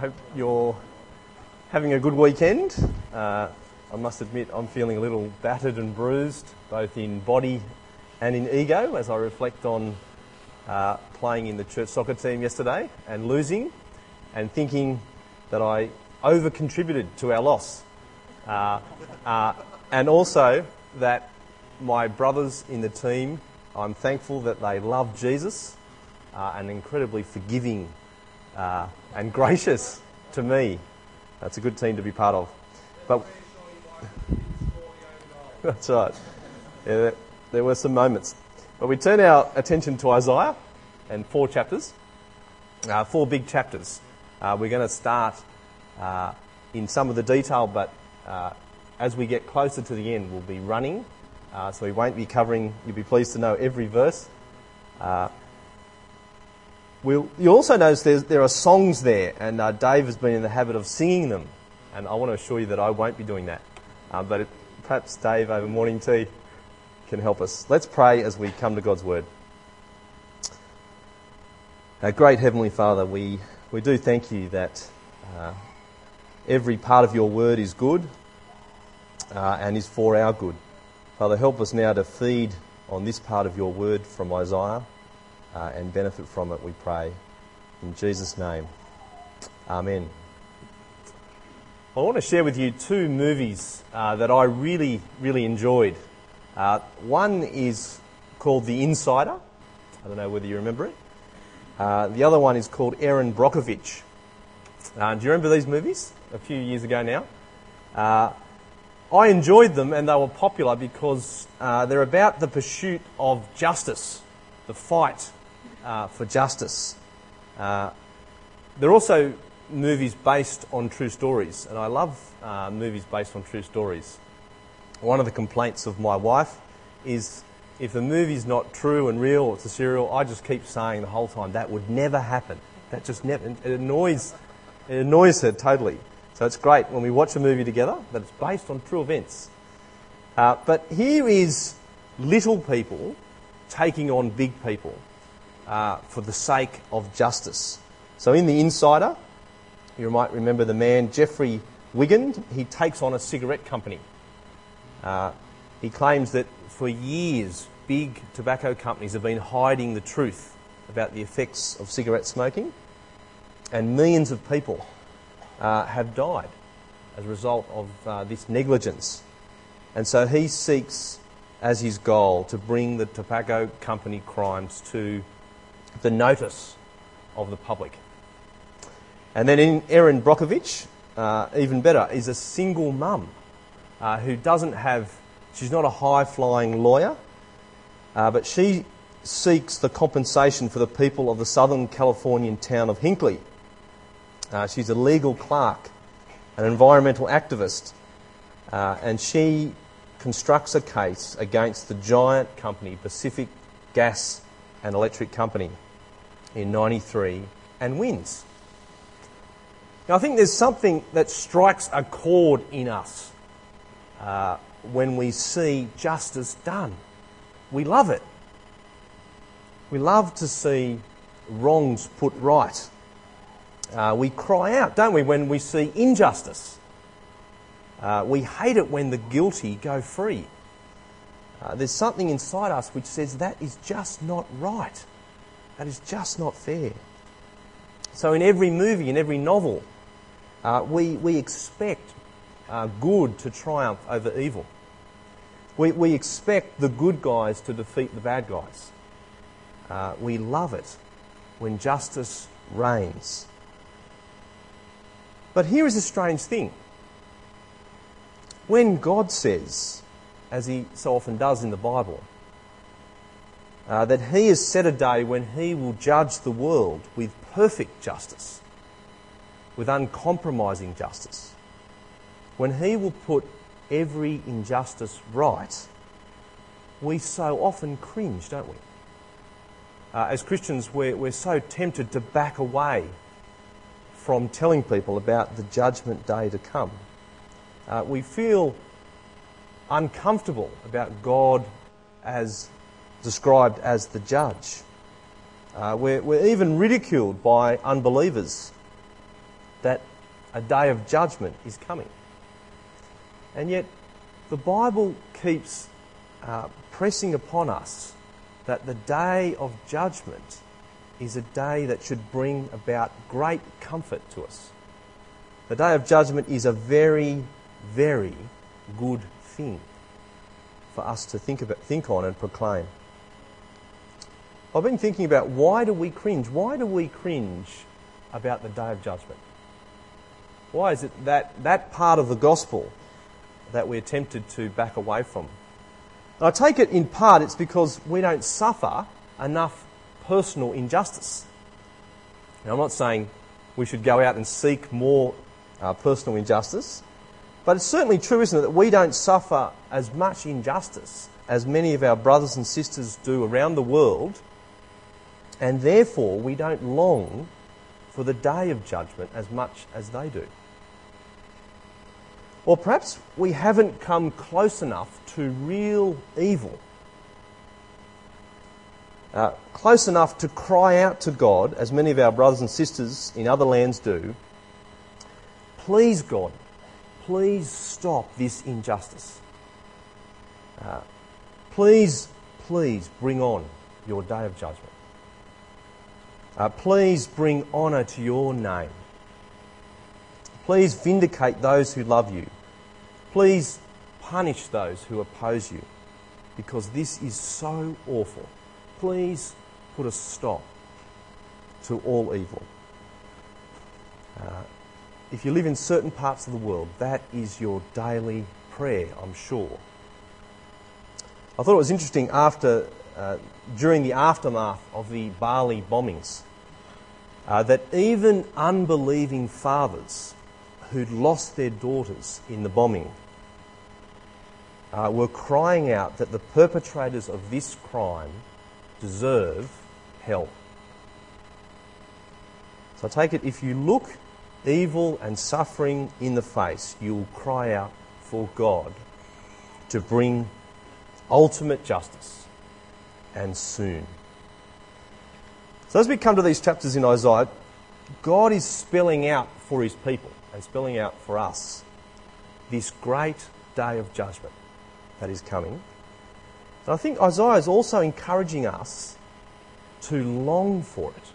hope you're having a good weekend. I must admit I'm feeling a little battered and bruised, both in body and in ego, as I reflect on playing in the church soccer team yesterday and losing, and thinking that I over-contributed to our loss. And also that my brothers in the team, I'm thankful that they love Jesus and incredibly forgiving and gracious to me. That's a good team to be part of. But that's right. Yeah, there were some moments. But we turn our attention to Isaiah and 4 chapters, 4 big chapters. We're going to start in some of the detail, but as we get closer to the end, we'll be running. So we won't be covering, you'll be pleased to know, every verse. You also notice there are songs there, and Dave has been in the habit of singing them. And I want to assure you that I won't be doing that. But perhaps Dave over morning tea can help us. Let's pray as we come to God's Word. Our great Heavenly Father, we do thank you that every part of your Word is good and is for our good. Father, help us now to feed on this part of your Word from Isaiah and benefit from it, we pray. In Jesus' name, Amen. I want to share with you 2 movies that I really, really enjoyed. One is called The Insider. I don't know whether you remember it. The other one is called Erin Brockovich. Do you remember these movies? A few years ago now. I enjoyed them, and they were popular because they're about the pursuit of justice, the fight for justice. They're also movies based on true stories, and I love movies based on true stories. One of the complaints of my wife is if a movie's not true and real, or it's a serial, I just keep saying the whole time, that would never happen. That just never, it annoys her totally. So it's great when we watch a movie together that it's based on true events. But here is little people taking on big people for the sake of justice. So in The Insider, you might remember the man, Jeffrey Wiggin. He takes on a cigarette company. He claims that for years, big tobacco companies have been hiding the truth about the effects of cigarette smoking, and millions of people have died as a result of this negligence. And so he seeks as his goal to bring the tobacco company crimes to the notice of the public. And then in Erin Brockovich, even better, is a single mum who she's not a high-flying lawyer, but she seeks the compensation for the people of the Southern Californian town of Hinckley. She's a legal clerk, an environmental activist, and she constructs a case against the giant company, Pacific Gas and Electric Company, in 1993, and wins. Now, I think there's something that strikes a chord in us when we see justice done. We love it. We love to see wrongs put right. We cry out, don't we, when we see injustice. We hate it when the guilty go free. There's something inside us which says that is just not right. That is just not fair. So in every movie, in every novel, we expect good to triumph over evil. We expect the good guys to defeat the bad guys. We love it when justice reigns. But here is a strange thing. When God says, as he so often does in the Bible, that he has set a day when he will judge the world with perfect justice, with uncompromising justice, when he will put every injustice right, we so often cringe, don't we? As Christians, we're so tempted to back away from telling people about the judgment day to come. We feel uncomfortable about God as described as the judge. We're even ridiculed by unbelievers that a day of judgment is coming. And yet the Bible keeps pressing upon us that the day of judgment is a day that should bring about great comfort to us. The day of judgment is a very, very good thing for us to think on and proclaim. I've been thinking about, why do we cringe? Why do we cringe about the day of judgment? Why is it that part of the gospel that we're tempted to back away from? And I take it in part it's because we don't suffer enough personal injustice. Now, I'm not saying we should go out and seek more personal injustice, but it's certainly true, isn't it, that we don't suffer as much injustice as many of our brothers and sisters do around the world, and therefore we don't long for the day of judgment as much as they do. Or perhaps we haven't come close enough to real evil, close enough to cry out to God, as many of our brothers and sisters in other lands do, please God, please stop this injustice. Please bring on your day of judgment. Please bring honour to your name. Please vindicate those who love you. Please punish those who oppose you, because this is so awful. Please put a stop to all evil. If you live in certain parts of the world, that is your daily prayer, I'm sure. I thought it was interesting during the aftermath of the Bali bombings, that even unbelieving fathers who'd lost their daughters in the bombing were crying out that the perpetrators of this crime deserve hell. So I take it, if you look evil and suffering in the face, you'll cry out for God to bring ultimate justice, and soon. So as we come to these chapters in Isaiah, God is spelling out for his people and spelling out for us this great day of judgment that is coming. And I think Isaiah is also encouraging us to long for it.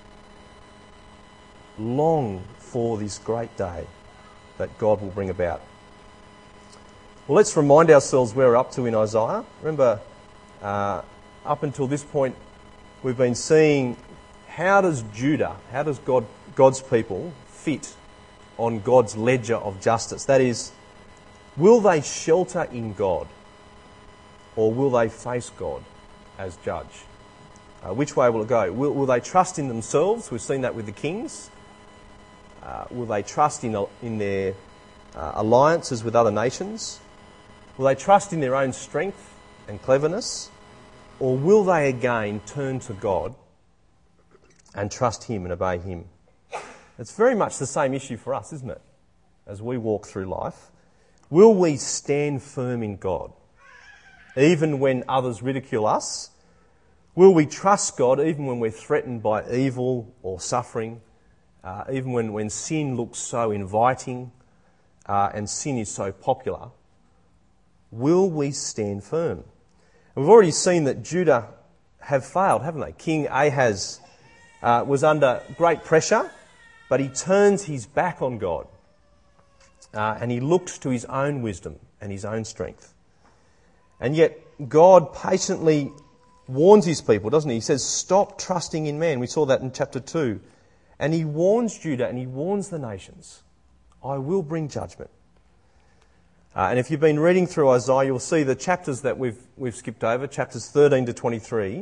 Long for this great day that God will bring about. Well, let's remind ourselves where we're up to in Isaiah. Remember, up until this point, we've been seeing how does God's people fit on God's ledger of justice? That is, will they shelter in God, or will they face God as judge? Which way will it go? Will they trust in themselves? We've seen that with the kings. Will they trust in their alliances with other nations? Will they trust in their own strength and cleverness? Or will they again turn to God and trust him and obey him? It's very much the same issue for us, isn't it? As we walk through life, will we stand firm in God, even when others ridicule us? Will we trust God even when we're threatened by evil or suffering, even when sin looks so inviting and sin is so popular? Will we stand firm? And we've already seen that Judah have failed, haven't they? King Ahaz was under great pressure, but he turns his back on God and he looked to his own wisdom and his own strength. And yet God patiently warns his people, doesn't he? He says, stop trusting in man. We saw that in chapter 2. And he warns Judah and he warns the nations, I will bring judgment. And if you've been reading through Isaiah, you'll see the chapters that we've skipped over, chapters 13 to 23.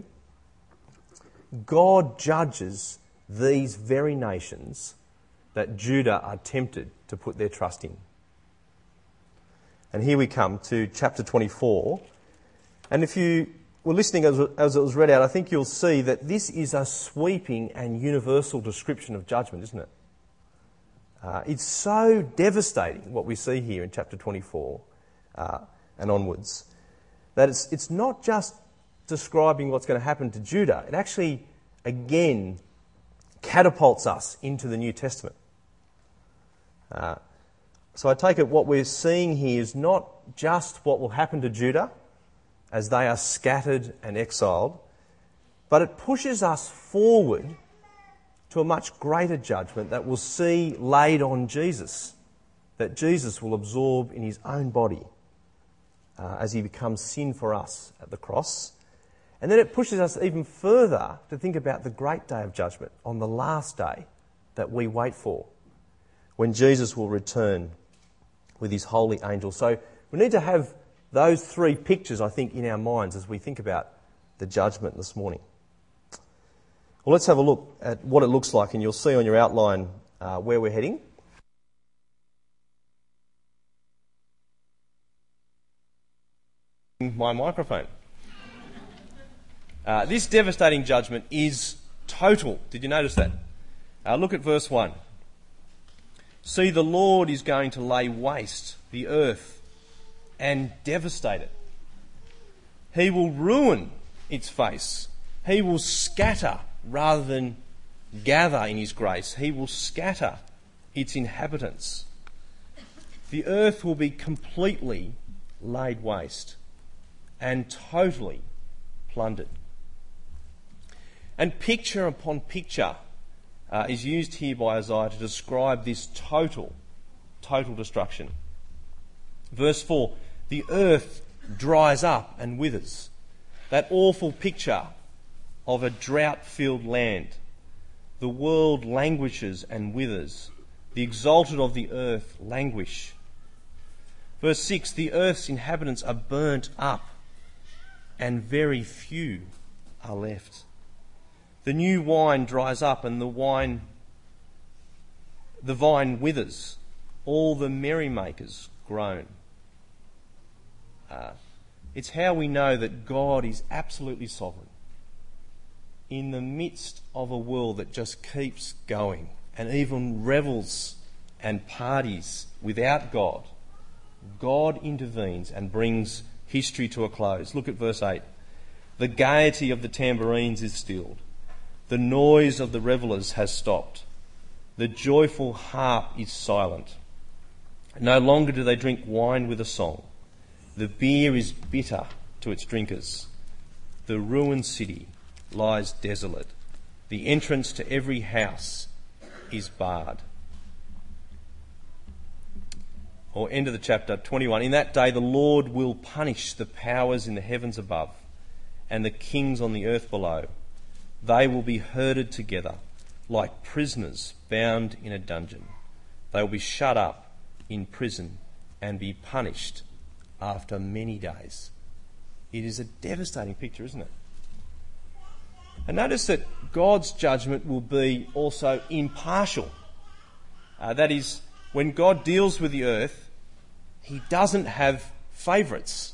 God judges these very nations that Judah are tempted to put their trust in. And here we come to chapter 24. And if you were listening as it was read out, I think you'll see that this is a sweeping and universal description of judgment, isn't it? It's so devastating what we see here in chapter 24 and onwards, that it's not just describing what's going to happen to Judah. It actually, again, catapults us into the New Testament. So I take it what we're seeing here is not just what will happen to Judah as they are scattered and exiled, but it pushes us forward to a much greater judgment that we'll see laid on Jesus, that Jesus will absorb in his own body as he becomes sin for us at the cross. And then it pushes us even further to think about the great day of judgment on the last day that we wait for, when Jesus will return with his holy angels. So we need to have those three pictures, I think, in our minds as we think about the judgment this morning. Well, let's have a look at what it looks like, and you'll see on your outline where we're heading. My microphone. This devastating judgment is total. Did you notice that? Look at verse 1. See, the Lord is going to lay waste the earth and devastate it. He will ruin its face. He will scatter rather than gather in his grace. He will scatter its inhabitants. The earth will be completely laid waste and totally plundered. And picture upon picture is used here by Isaiah to describe this total destruction. Verse 4, the earth dries up and withers. That awful picture of a drought-filled land. The world languishes and withers. The exalted of the earth languish. Verse 6, the earth's inhabitants are burnt up, and very few are left. The new wine dries up and the vine withers. All the merrymakers groan. It's how we know that God is absolutely sovereign. In the midst of a world that just keeps going and even revels and parties without God, God intervenes and brings history to a close. Look at verse 8. The gaiety of the tambourines is stilled. The noise of the revellers has stopped. The joyful harp is silent. No longer do they drink wine with a song. The beer is bitter to its drinkers. The ruined city lies desolate. The entrance to every house is barred. Or end of the chapter 21. In that day the Lord will punish the powers in the heavens above and the kings on the earth below. They will be herded together like prisoners bound in a dungeon. They will be shut up in prison and be punished after many days. It is a devastating picture, isn't it? And notice that God's judgment will be also impartial. That is, when God deals with the earth, he doesn't have favourites.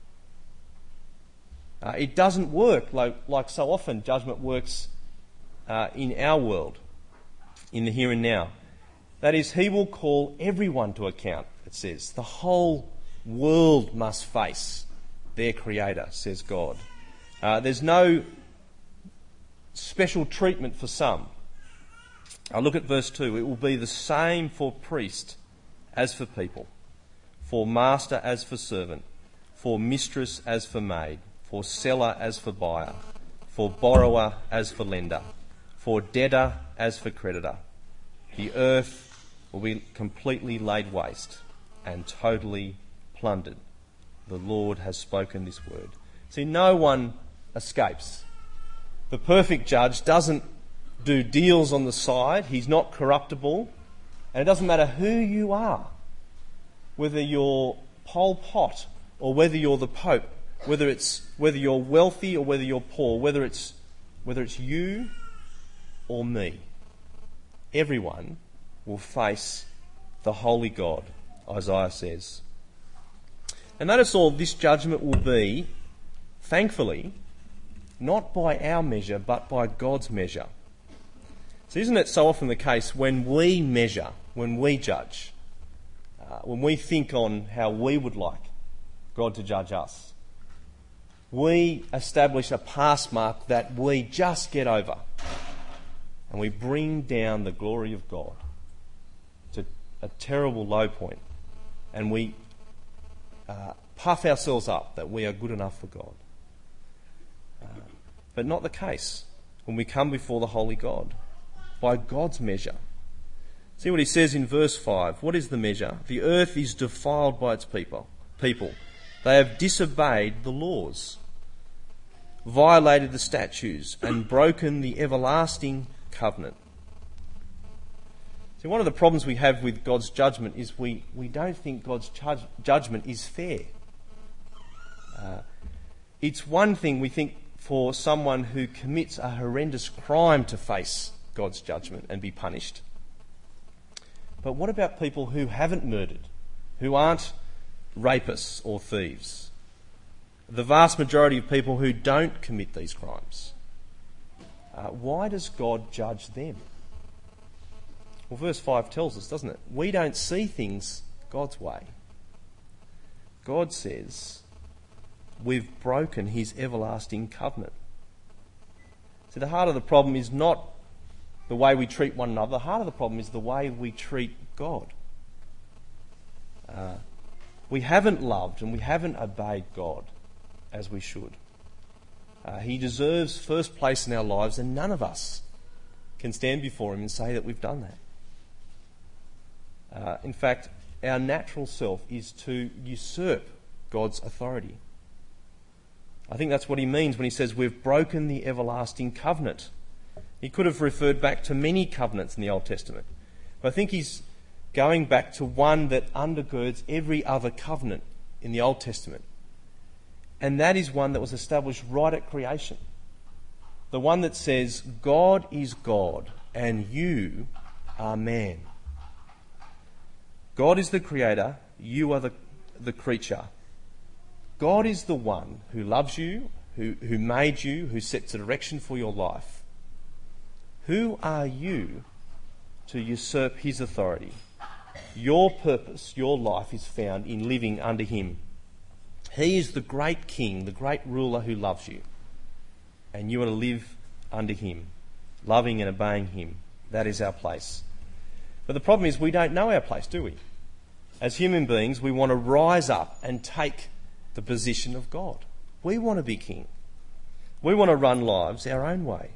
It doesn't work like so often judgment works in our world, in the here and now. That is, he will call everyone to account, it says. The whole world must face their Creator, says God. There's no special treatment for some. Look at verse 2. It will be the same for priest as for people, for master as for servant, for mistress as for maid, for seller as for buyer, for borrower as for lender, for debtor as for creditor. The earth will be completely laid waste and totally plundered. The Lord has spoken this word. See, no one escapes. The perfect judge doesn't do deals on the side. He's not corruptible. And it doesn't matter who you are, whether you're Pol Pot or whether you're the Pope, whether you're wealthy or whether you're poor, whether it's you or me. Everyone will face the holy God, Isaiah says. And notice all this judgment will be, thankfully, not by our measure, but by God's measure. So isn't it so often the case when we measure, when we judge, when we think on how we would like God to judge us, we establish a pass mark that we just get over, and we bring down the glory of God a terrible low point, and we puff ourselves up that we are good enough for God. But not the case when we come before the holy God, by God's measure. See what he says in verse 5. What is the measure? The earth is defiled by its people. They have disobeyed the laws, violated the statutes, and broken the everlasting covenant. See, one of the problems we have with God's judgment is we don't think God's judgment is fair. It's one thing, we think, for someone who commits a horrendous crime to face God's judgment and be punished. But what about people who haven't murdered, who aren't rapists or thieves? The vast majority of people who don't commit these crimes. Why does God judge them? Well, verse 5 tells us, doesn't it? We don't see things God's way. God says we've broken his everlasting covenant. So the heart of the problem is not the way we treat one another. The heart of the problem is the way we treat God. We haven't loved and we haven't obeyed God as we should. He deserves first place in our lives, and none of us can stand before him and say that we've done that. In fact, our natural self is to usurp God's authority. I think that's what he means when he says we've broken the everlasting covenant. He could have referred back to many covenants in the Old Testament, but I think he's going back to one that undergirds every other covenant in the Old Testament. And that is one that was established right at creation. The one that says, God is God and you are man. God is the creator, you are the creature. God is the one who loves you, who made you, who sets a direction for your life. Who are you to usurp his authority? Your purpose, your life is found in living under him. He is the great king, the great ruler who loves you. And you are to live under him, loving and obeying him. That is our place. But the problem is we don't know our place, do we? As human beings, we want to rise up and take the position of God. We want to be king. We want to run lives our own way.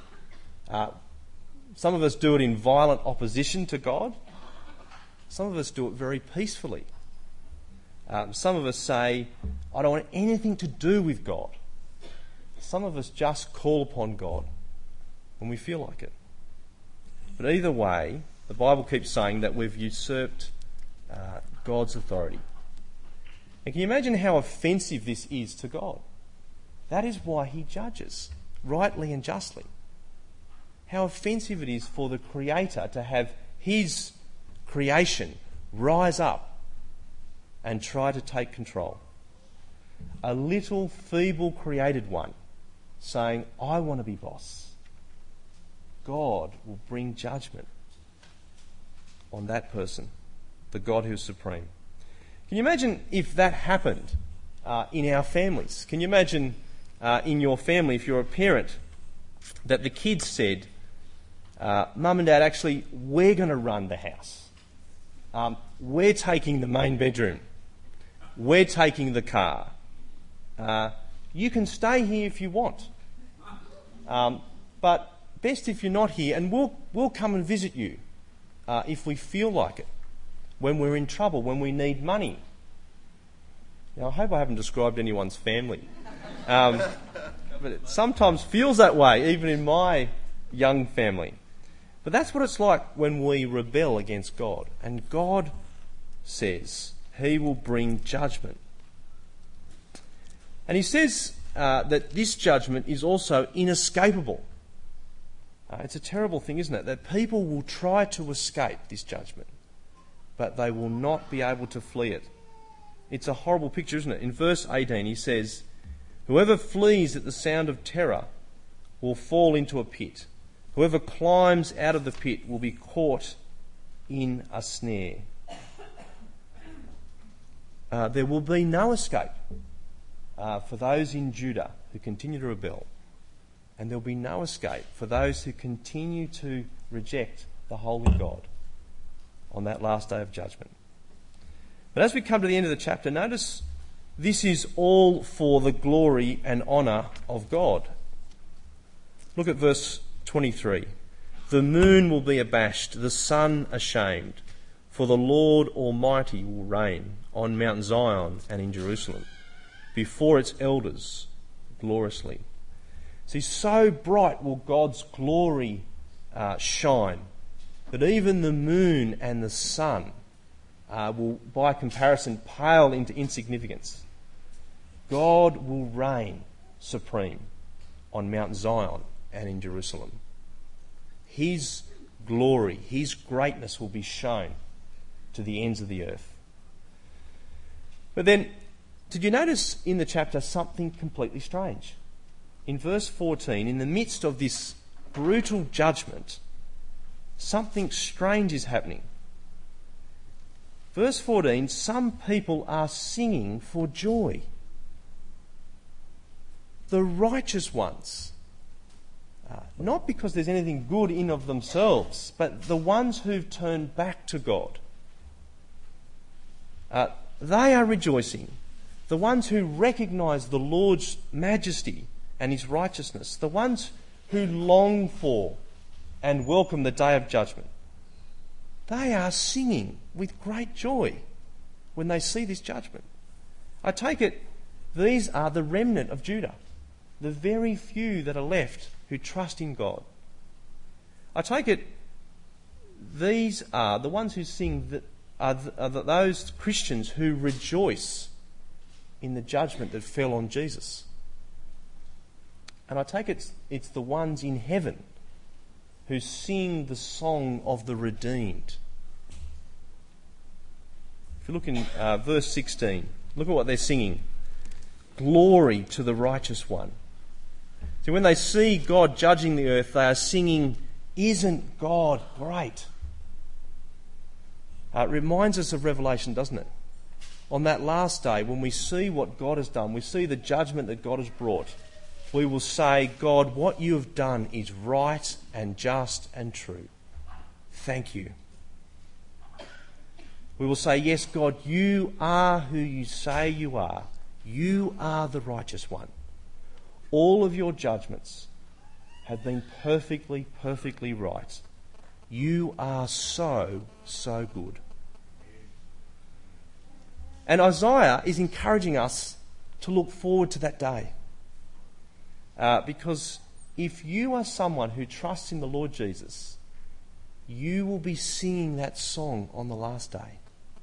Some of us do it in violent opposition to God. Some of us do it very peacefully. Some of us say, I don't want anything to do with God. Some of us just call upon God when we feel like it. But either way, the Bible keeps saying that we've usurped God's authority. And can you imagine how offensive this is to God? That is why he judges, rightly and justly. How offensive it is for the Creator to have his creation rise up and try to take control. A little feeble created one saying, I want to be boss. God will bring judgment on that person, the God who is supreme. Can you imagine if that happened in our families? Can you imagine in your family, if you're a parent, that the kids said, Mum and Dad, actually, we're going to run the house. We're taking the main bedroom. We're taking the car. You can stay here if you want. But best if you're not here, and we'll come and visit you if we feel like it, when we're in trouble, when we need money. Now, I hope I haven't described anyone's family. But it sometimes feels that way, even in my young family. But that's what it's like when we rebel against God. And God says he will bring judgment. And he says that this judgment is also inescapable. It's a terrible thing, isn't it? That people will try to escape this judgment, but they will not be able to flee it. It's a horrible picture, isn't it? In verse 18 he says, whoever flees at the sound of terror will fall into a pit. Whoever climbs out of the pit will be caught in a snare. There will be no escape for those in Judah who continue to rebel. And there will be no escape for those who continue to reject the holy God. on that last day of judgment. But as we come to the end of the chapter, notice this is all for the glory and honour of God. Look at verse 23. The moon will be abashed, the sun ashamed, for the Lord Almighty will reign on Mount Zion and in Jerusalem, before its elders gloriously. See, so bright will God's glory shine that even the moon and the sun will, by comparison, pale into insignificance. God will reign supreme on Mount Zion and in Jerusalem. His glory, his greatness will be shown to the ends of the earth. But then, did you notice in the chapter something completely strange? In verse 14, in the midst of this brutal judgment, something strange is happening. Verse 14, some people are singing for joy. The righteous ones. Not because there's anything good in of themselves, but the ones who've turned back to God. They are rejoicing. The ones who recognise the Lord's majesty and his righteousness. The ones who long for and welcome the day of judgment. They are singing with great joy when they see this judgment. I take it these are the remnant of Judah, the very few that are left who trust in God. I take it these are the ones who sing that are those Christians who rejoice in the judgment that fell on Jesus. And I take it's the ones in heaven who sing the song of the redeemed. If you look in verse 16, look at what they're singing. Glory to the righteous one. So when they see God judging the earth, they are singing, isn't God great? It reminds us of Revelation, doesn't it? On that last day, when we see what God has done, we see the judgment that God has brought, we will say, God, what you have done is right and just and true. Thank you. We will say, yes, God, you are who you say you are. You are the righteous one. All of your judgments have been perfectly, perfectly right. You are so, so good. And Isaiah is encouraging us to look forward to that day. Because if you are someone who trusts in the Lord Jesus, you will be singing that song on the last day.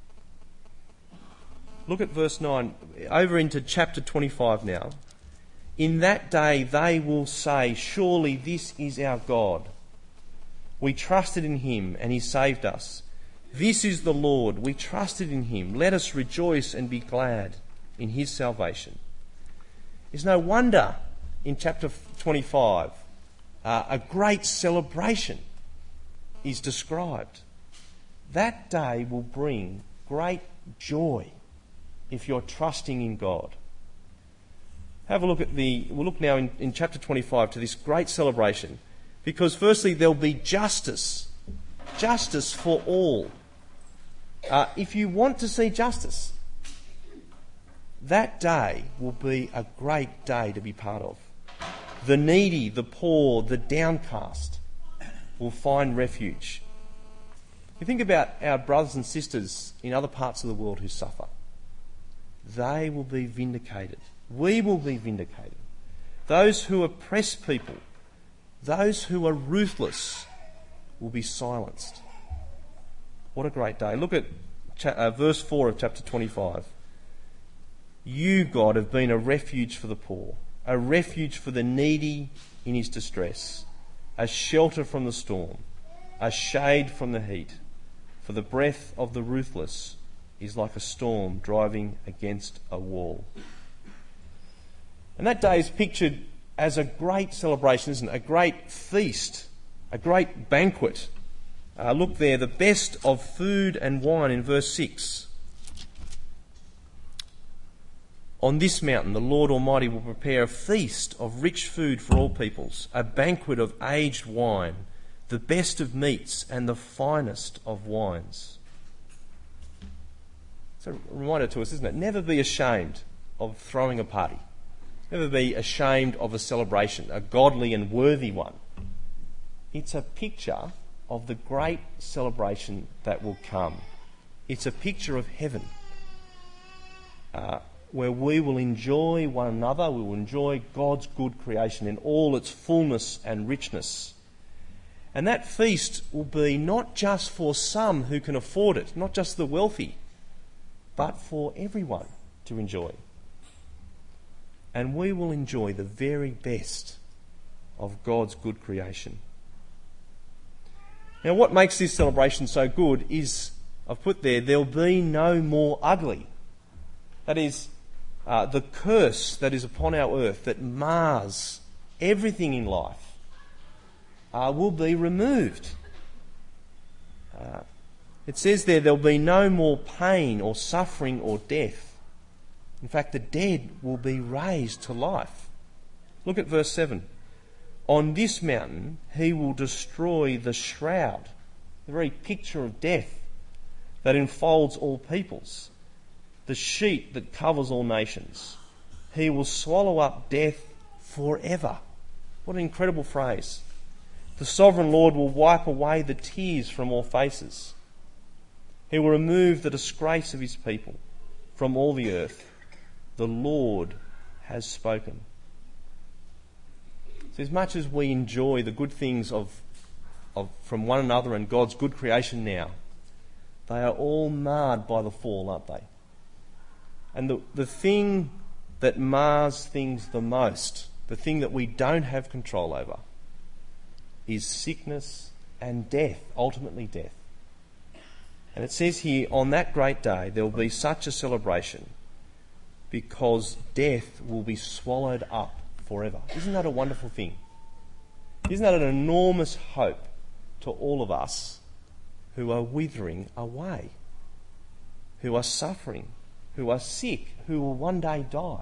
Look at verse 9, over into chapter 25 now. In that day they will say, surely this is our God. We trusted in him and he saved us. This is the Lord. We trusted in him. Let us rejoice and be glad in his salvation. It's no wonder in chapter 25 a great celebration is described. That day will bring great joy if you're trusting in God. Have a look at we'll look now in chapter 25 to this great celebration, because firstly there'll be justice for all. If you want to see justice, that day will be a great day to be part of. The needy, the poor, the downcast will find refuge. You think about our brothers and sisters in other parts of the world who suffer. They will be vindicated. We will be vindicated. Those who oppress people, those who are ruthless, will be silenced. What a great day. Look at verse 4 of chapter 25. You, God, have been a refuge for the poor, a refuge for the needy in his distress, a shelter from the storm, a shade from the heat. For the breath of the ruthless is like a storm driving against a wall. And that day is pictured as a great celebration, isn't it? A great feast, a great banquet. Look there, the best of food and wine in verse 6. On this mountain the Lord Almighty will prepare a feast of rich food for all peoples, a banquet of aged wine, the best of meats and the finest of wines. It's a reminder to us, isn't it? Never be ashamed of throwing a party. Never be ashamed of a celebration, a godly and worthy one. It's a picture of the great celebration that will come. It's a picture of heaven, where we will enjoy one another, we will enjoy God's good creation in all its fullness and richness. And that feast will be not just for some who can afford it, not just the wealthy, but for everyone to enjoy. And we will enjoy the very best of God's good creation. Now, what makes this celebration so good is, I've put there'll be no more ugly. That is, the curse that is upon our earth that mars everything in life will be removed. It says there'll be no more pain or suffering or death. In fact, the dead will be raised to life. Look at verse 7. On this mountain he will destroy the shroud, the very picture of death that enfolds all peoples, the sheet that covers all nations. He will swallow up death forever. What an incredible phrase. The sovereign Lord will wipe away the tears from all faces. He will remove the disgrace of his people from all the earth. The Lord has spoken. So as much as we enjoy the good things from one another and God's good creation now, they are all marred by the fall, aren't they? And the thing that mars things the most, the thing that we don't have control over, is sickness and death, ultimately death. And it says here, on that great day there will be such a celebration because death will be swallowed up forever. Isn't that a wonderful thing? Isn't that an enormous hope to all of us who are withering away, who are suffering, who are sick, who will one day die?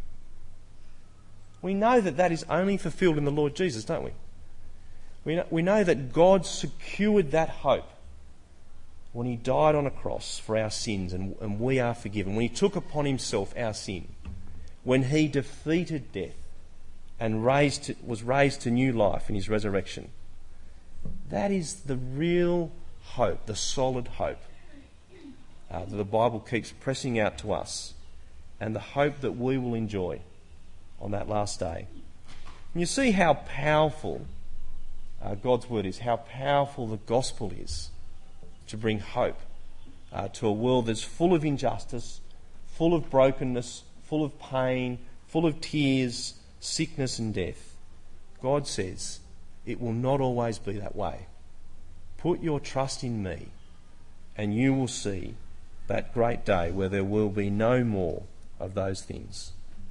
We know that is only fulfilled in the Lord Jesus, don't we? We know that God secured that hope when he died on a cross for our sins and we are forgiven, when he took upon himself our sin, when he defeated death and was raised to new life in his resurrection. That is the real hope, the solid hope that the Bible keeps pressing out to us, and the hope that we will enjoy on that last day. And you see how powerful God's word is, how powerful the gospel is to bring hope to a world that's full of injustice, full of brokenness, full of pain, full of tears, sickness and death. God says it will not always be that way. Put your trust in me and you will see that great day where there will be no more of those things.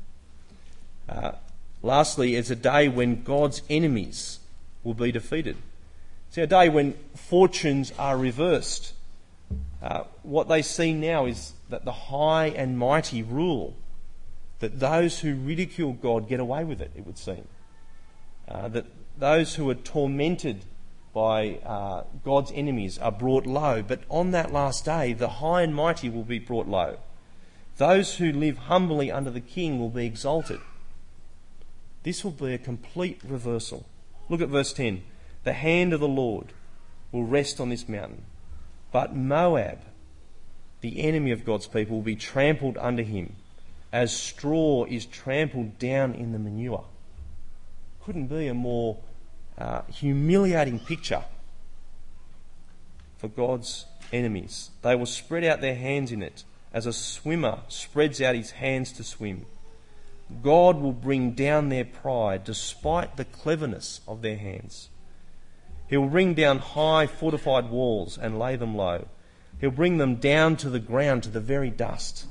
Lastly, it's a day when God's enemies will be defeated. It's a day when fortunes are reversed. What they see now is that the high and mighty rule, that those who ridicule God get away with it, it would seem. That those who are tormented by God's enemies are brought low, but on that last day, the high and mighty will be brought low. Those who live humbly under the King will be exalted. This will be a complete reversal. Look at verse 10. The hand of the Lord will rest on this mountain, but Moab, the enemy of God's people, will be trampled under him, as straw is trampled down in the manure. Couldn't be a more humiliating picture for God's enemies. They will spread out their hands in it, as a swimmer spreads out his hands to swim. God will bring down their pride despite the cleverness of their hands. He will bring down high fortified walls and lay them low. He'll bring them down to the ground, to the very dust.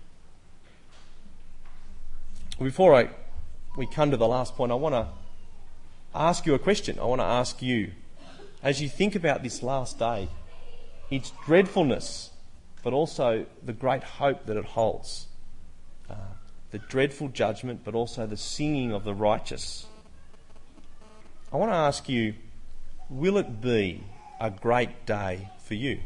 Before we come to the last point, I want to ask you a question. I want to ask you, as you think about this last day, its dreadfulness, but also the great hope that it holds. The dreadful judgment, but also the singing of the righteous. I want to ask you, will it be a great day for you?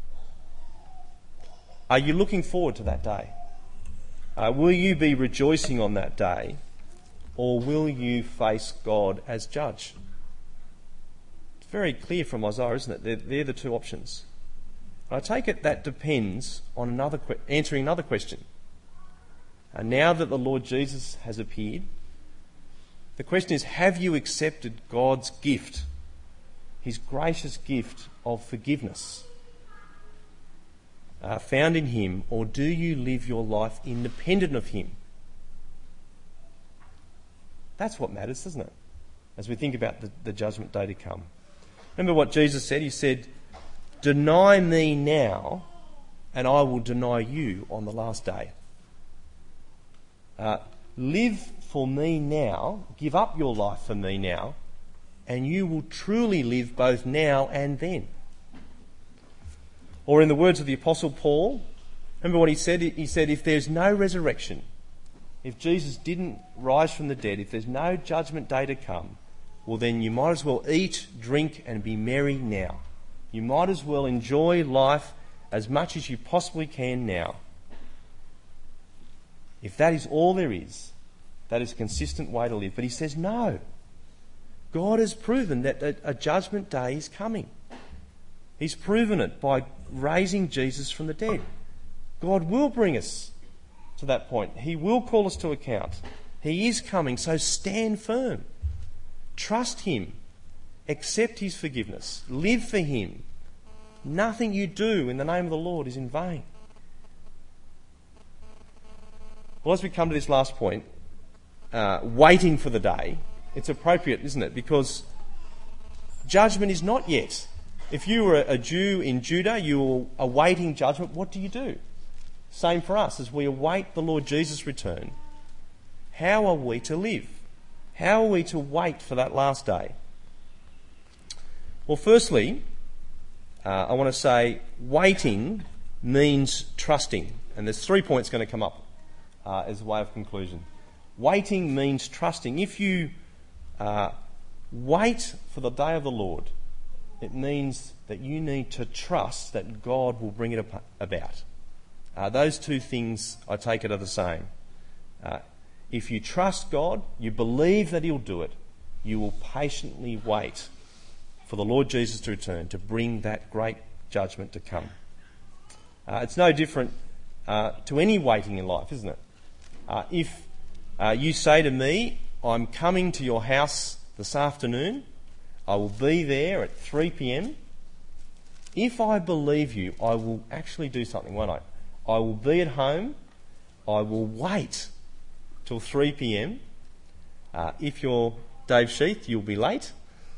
Are you looking forward to that day? Will you be rejoicing on that day, or will you face God as judge? It's very clear from Isaiah, isn't it? They're the two options. I take it that depends on answering another question. Now that the Lord Jesus has appeared, the question is, have you accepted God's gift, his gracious gift of forgiveness found in him, or do you live your life independent of him? That's what matters, doesn't it? As we think about the judgment day to come. Remember what Jesus said? He said, "Deny me now, and I will deny you on the last day." Live for me now, give up your life for me now, and you will truly live both now and then. Or in the words of the Apostle Paul, remember what he said? He said, if there's no resurrection, if Jesus didn't rise from the dead, if there's no judgment day to come, well then you might as well eat, drink and be merry now. You might as well enjoy life as much as you possibly can now. If that is all there is, that is a consistent way to live. But he says no. God has proven that a judgment day is coming. He's proven it by raising Jesus from the dead. God will bring us to that point. He will call us to account. He is coming, so stand firm. Trust him. Accept his forgiveness. Live for him. Nothing you do in the name of the Lord is in vain. Well, as we come to this last point, waiting for the day, it's appropriate, isn't it? Because judgment is not yet. If you were a Jew in Judah, you were awaiting judgment, what do? Same for us, as we await the Lord Jesus' return. How are we to live? How are we to wait for that last day? Well, firstly, I want to say waiting means trusting. And there's 3 points going to come up as a way of conclusion. Waiting means trusting. If you wait for the day of the Lord, it means that you need to trust that God will bring it about. Those two things, I take it, are the same. If you trust God, you believe that he'll do it, you will patiently wait for the Lord Jesus to return, to bring that great judgment to come. It's no different to any waiting in life, isn't it? If you say to me, I'm coming to your house this afternoon, I will be there at 3 p.m. If I believe you, I will actually do something, won't I? I will be at home. I will wait till 3 p.m. If you're Dave Sheath, you'll be late.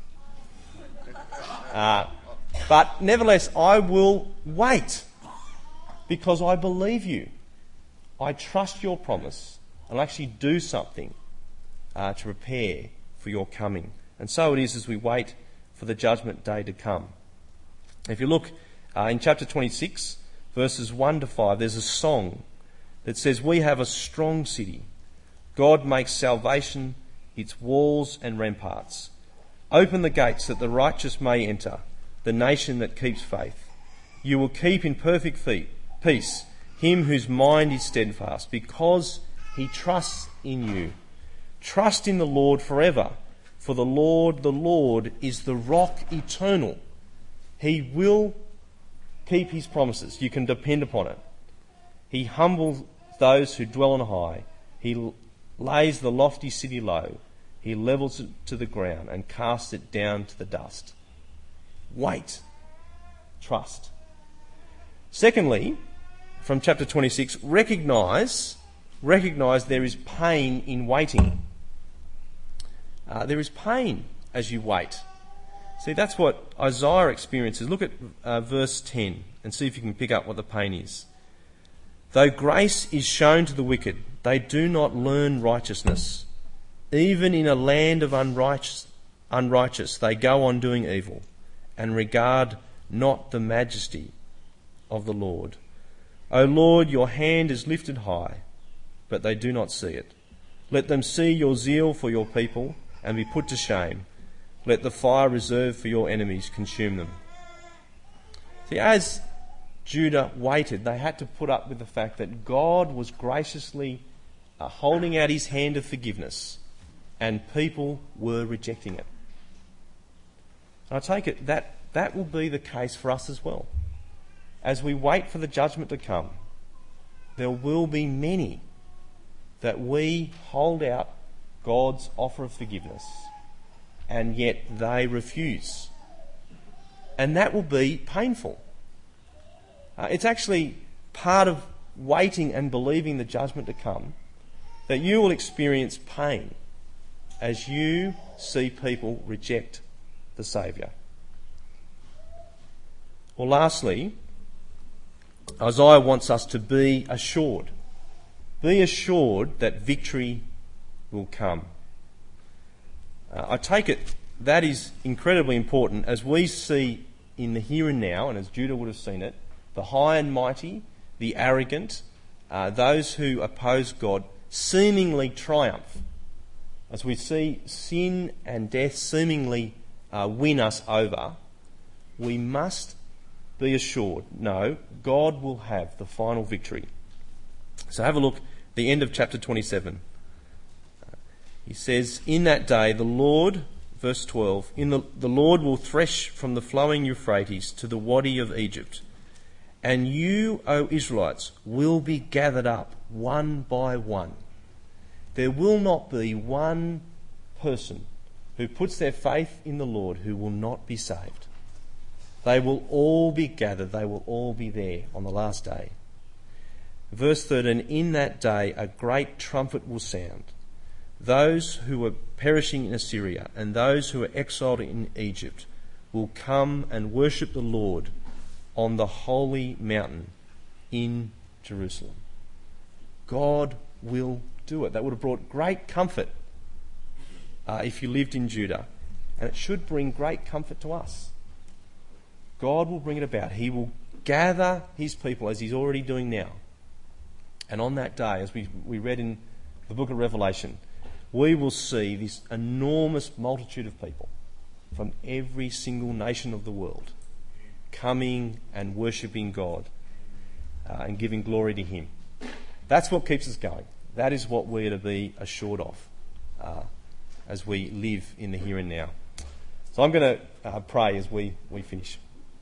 But nevertheless, I will wait because I believe you. I trust your promise. I'll actually do something to prepare for your coming. And so it is as we wait for the judgment day to come. If you look in chapter 26, verses 1 to 5, there's a song that says, "We have a strong city. God makes salvation its walls and ramparts. Open the gates that the righteous may enter, the nation that keeps faith. You will keep in perfect peace him whose mind is steadfast, because he trusts in you. Trust in the Lord forever, for the Lord is the rock eternal. He will keep his promises. You can depend upon it. He humbles those who dwell on high. He lays the lofty city low. He levels it to the ground and casts it down to the dust." Wait. Trust. Secondly, from chapter 26, recognise there is pain in waiting. There is pain as you wait. See, that's what Isaiah experiences. Look at verse 10 and see if you can pick up what the pain is. "Though grace is shown to the wicked, they do not learn righteousness. Even in a land of unrighteous, they go on doing evil and regard not the majesty of the Lord. O Lord, your hand is lifted high, but they do not see it. Let them see your zeal for your people and be put to shame. let the fire reserved for your enemies consume them. See, as Judah waited, they had to put up with the fact that God was graciously holding out his hand of forgiveness, and people were rejecting it. I take it that will be the case for us as well. As we wait for the judgment to come, there will be many that we hold out God's offer of forgiveness, and yet they refuse. And that will be painful. It's actually part of waiting and believing the judgment to come that you will experience pain as you see people reject the Saviour. Well, lastly, Isaiah wants us to be assured. Be assured that victory will come. I take it that is incredibly important as we see in the here and now, and as Judah would have seen it, the high and mighty, the arrogant, those who oppose God seemingly triumph. As we see sin and death seemingly win us over, we must be assured, no, God will have the final victory. So have a look, the end of chapter 27. He says, in that day the Lord, verse 12, the Lord will thresh from the flowing Euphrates to the Wadi of Egypt, and you, O Israelites, will be gathered up one by one. There will not be one person who puts their faith in the Lord who will not be saved. They will all be gathered, they will all be there on the last day. Verse 13, in that day a great trumpet will sound. Those who are perishing in Assyria and those who are exiled in Egypt will come and worship the Lord on the holy mountain in Jerusalem. God will do it. That would have brought great comfort if you lived in Judah, and it should bring great comfort to us. God will bring it about. He will gather his people as he's already doing now. And on that day, as we read in the book of Revelation, we will see this enormous multitude of people from every single nation of the world coming and worshipping God and giving glory to him. That's what keeps us going. That is what we're to be assured of as we live in the here and now. So I'm going to pray as we finish.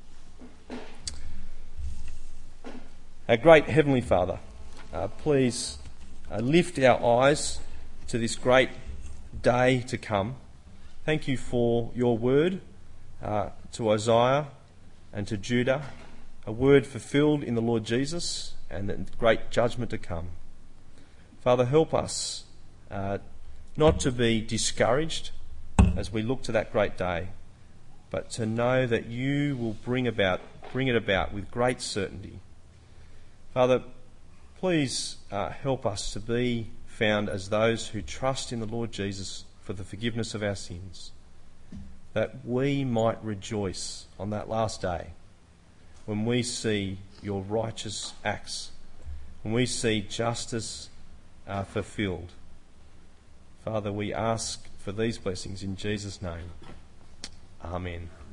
Our great Heavenly Father, please lift our eyes to this great day to come. Thank you for your word to Isaiah and to Judah, a word fulfilled in the Lord Jesus and the great judgment to come. Father, help us not to be discouraged as we look to that great day, but to know that you will bring it about with great certainty. Father, please help us to be found as those who trust in the Lord Jesus for the forgiveness of our sins, that we might rejoice on that last day when we see your righteous acts, when we see justice fulfilled. Father, we ask for these blessings in Jesus' name. Amen.